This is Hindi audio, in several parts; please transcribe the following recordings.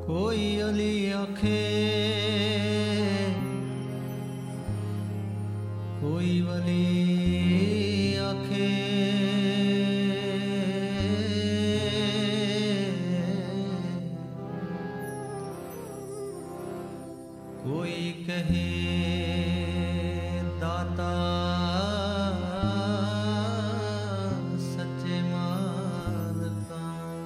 कोई अली आखे कोई वली आखे कोई कहे दाता सच्चे मालका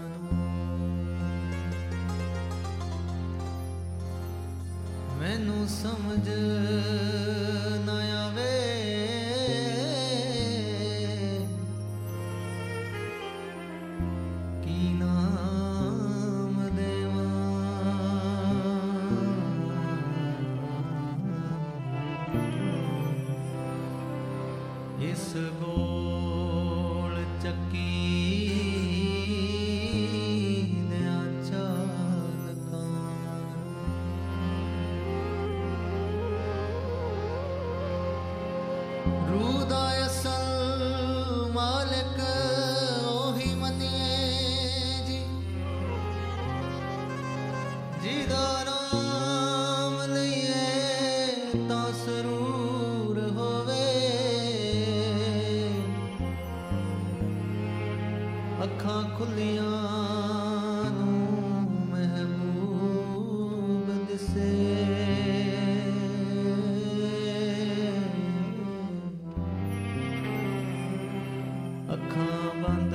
मैनू समझ ना आवे की नाम देवा इस गोल चक्की दियां चालकां रूह दा असल मालिक ओही मनिए जी जिदा नाम लईए तां सरूर होवे अखां खुलियां नूं महबूब दिसे अखां बंद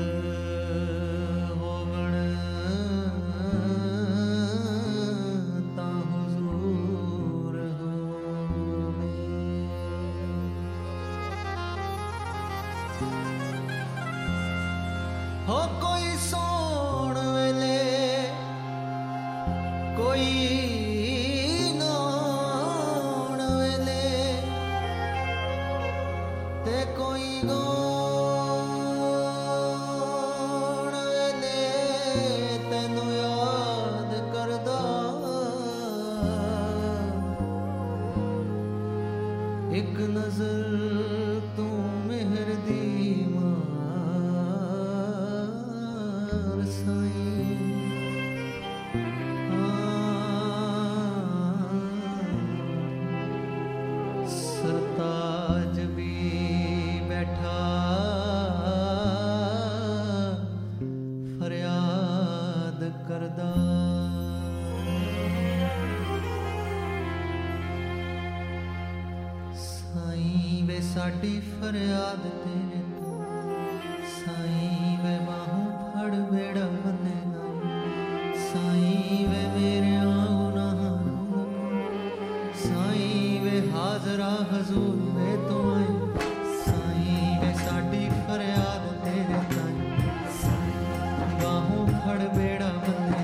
होवण तां हुजूर होवे हो कोई सोण वेले कोई नौण वेले ते कोई गौण वेले तैनू याद करदा एक नजर तू मेहर दी मार साईं सरताज भी बैठा फरियाद करदा साईं वे साडी फरियाद तेरे तो साईं वे बाहों फड़ बेड़ा बने साईं वे मेरे गुनाहां नूं साईं वे हाजरा हजूर वे तो आए साईं वे साडी फरियाद तेरे ताईं बाहों फड़ बेड़ा बने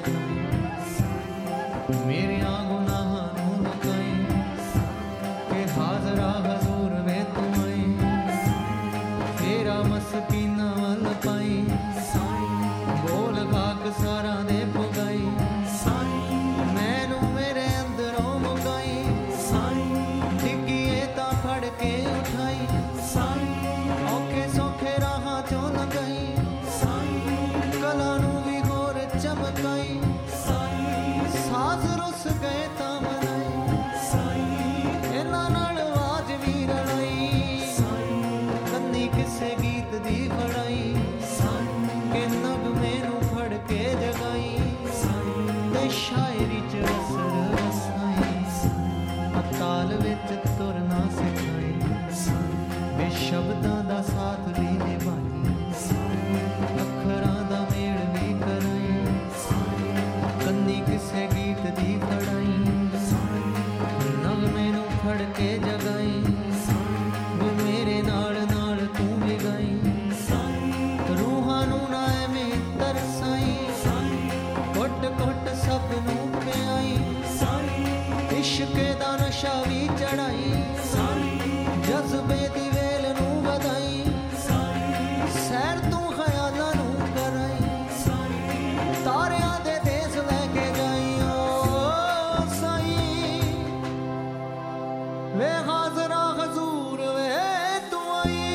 मेरे गुनाहां नूं लुकाई के हाजरा हजूर वे तो आए तेरा मस्कीना वल पाई बोल खाक सारा दे पुगाई मैनू मेरे अंदरों मुगाई डिग्गिए ता फड़ के उठाई औखे सौखे राहां चों लगाई कला नू भी होर चमकाई साज रुस गए ता मनाई इन्हां नाल आवाज भी रड़ाई कन्नी किसे गीत दी फड़ाई के नगमे नू फड़ के जगाई ते शायरी च असर वसाई ताल विच तुरना सिखाई बे शब्दां दा साथ भी निभाई अखरां दा मेल भी कराई कन्नी किसे गीत दी फड़ाई नगमे नू फड़ के जगाई वो मेरे नाल नाल तू भी गाई रूहां नू ना एवें तरसाई घुट घुट सब नू पियाई इश्क दा नशा भी चढ़ाई जज्बे दी वेल नू वधाई सैर तू ख्यालां नू कराई तारियां दे देस लैके जाई ओ साईं वे हाजरा हजूर वे तू आई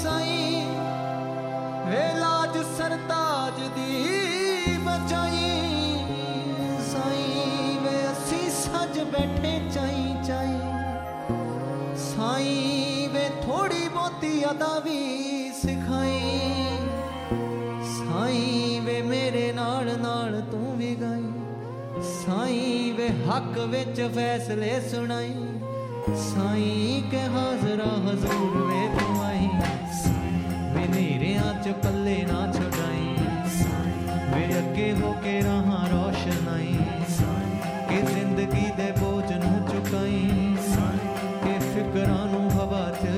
साईं वे लाज सरताज दी बचाई अदा भी सिखाई साईं वे मेरे नाल नाल तू भी गाई साईं वे हक विच फैसले सुनाई साईं के हाजरा हजूर वे तू आई वे नेरियां च पल्ले ना छुड़ाई वे अगे हो के राहां रोशनाई के जिंदगी दे बोझ नू चुकाई के फिकरां नू हवा च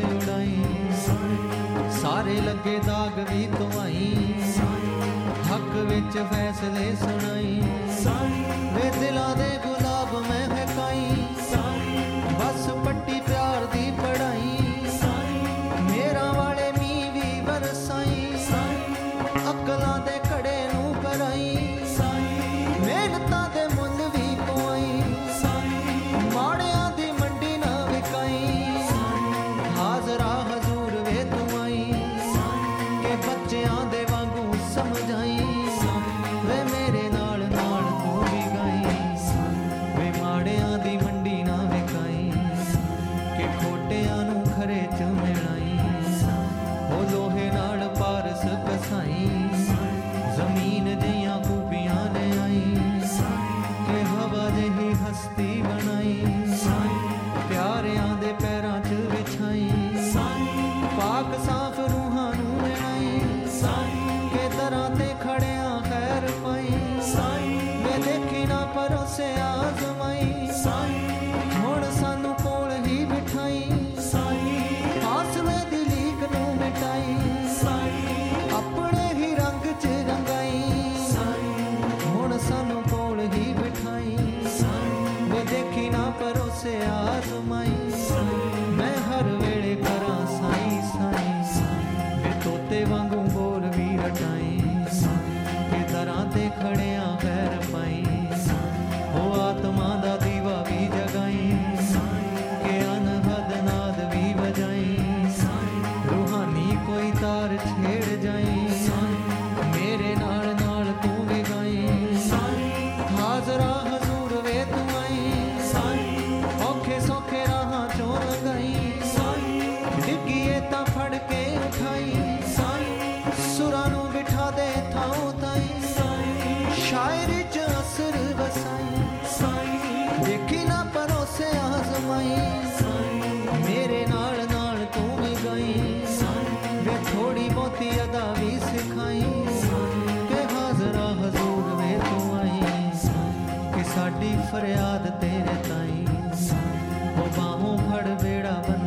उड़ाई सारे लगे दाग भी तू आई हक विच फैसले सुनाई वे दिलां दे गुलाब महकाई बस पट्टी प्यार दी पढ़ाई मेरा वाले मी भी बरसाई अकलां दे कड़े नू कराई मेहनतां दे मुल भी पवाई माड़ियां दी मंडी ना विकाई हाजरा हजूर वे तू आई के बच्चियां दे वांगू समझाई वे मेरे नाल नाल तू भी गाई वे माड़ियां दी मंडी ना विकाई के खोटियां नू खरे च मिलाई ओ लोहे नाल पारस कसाई जमीन जियां खूबियां ने आई के हवा जही हस्ती बनाई प्यारियां दे पैरां च विछाई पाक साफ रूहां नू मिलाई के दरां ते खड़ियां खैर पाई वे देखी ना परोसे आजमाई हुण सानू कोल ही बिठाई हासले दी लीक नू मिटाई अपने ही रंग च रंगाई हुण सानू कोल ही बिठाई वे देखी ना परोसे आजमाई मैं हर वेले करां साईं साईं वे तोते वांगू बोल भी रटाई के दरां ते खड़ियां खैर पाई ओ आत्मा दा दीवा भी जगाई के अनहद नाद भी बजाई रूहानी कोई तार छेड़ जाई मेरे नाल नाल तू भी गाई हाजरा हजूर वे तू आई औखे सौखे राहां चों लगाई डिग्गीए तां फड़ के उठाई सुरां नू बिठा दे थां ताई शायरी च असर वसाई देखी ना परोसे आजमाई मेरे नाल नाल तू भी गाई वे थोड़ी बहुती अदा भी सिखाई के हाजरा हजूर वे तू आई कि साडी फरियाद तेरे ताई ओ बाहों फड़ बेड़ा बन